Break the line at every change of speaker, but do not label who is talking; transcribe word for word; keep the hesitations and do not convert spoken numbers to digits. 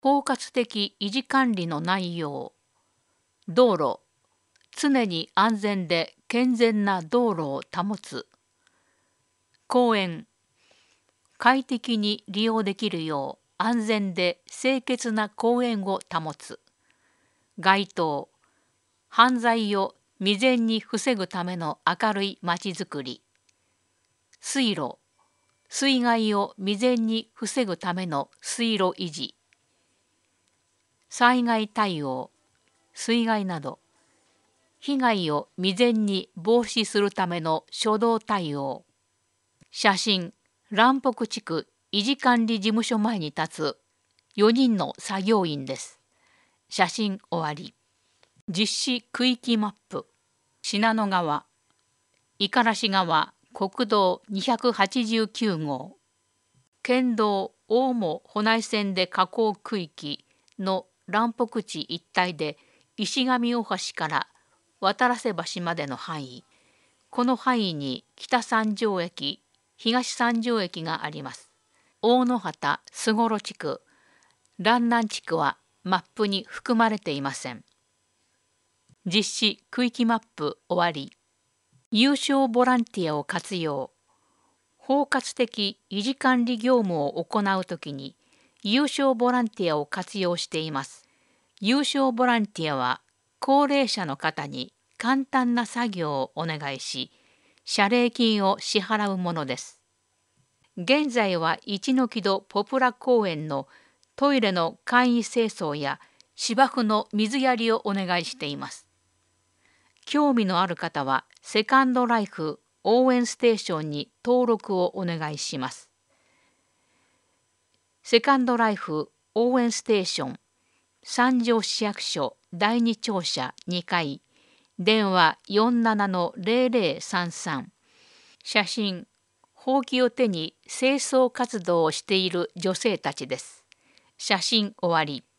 包括的維持管理の内容。道路、常に安全で健全な道路を保つ。公園、快適に利用できるよう安全で清潔な公園を保つ。街灯、犯罪を未然に防ぐための明るいまちづくり。水路、水害を未然に防ぐための水路維持。災害対応、水害など被害を未然に防止するための初動対応。写真、蘭北地区維持管理事務所前に立つよにんの作業員です。写真終わり。実施区域マップ。信濃川、五十嵐川国道にひゃくはちじゅうきゅうごう、県道大茂保内線で河口区域の蘭北地一帯で石上大橋から渡良瀬橋までの範囲。この範囲に北三条駅、東三条駅があります。大野畑菅幌地区、蘭南地区はマップに含まれていません。実施区域マップ終わり。有償ボランティアを活用。包括的維持管理業務を行うときに有償ボランティアを活用しています。有償ボランティアは高齢者の方に簡単な作業をお願いし、謝礼金を支払うものです。現在は一ノ木戸ポプラ公園のトイレの簡易清掃や芝生の水やりをお願いしています。興味のある方はセカンドライフ応援ステーションに登録をお願いします。セカンドライフ応援ステーション、三条市役所だいに庁舎にかい、電話 よんななのゼロゼロさんさん。写真、ほうきを手に清掃活動をしている女性たちです。写真終わり。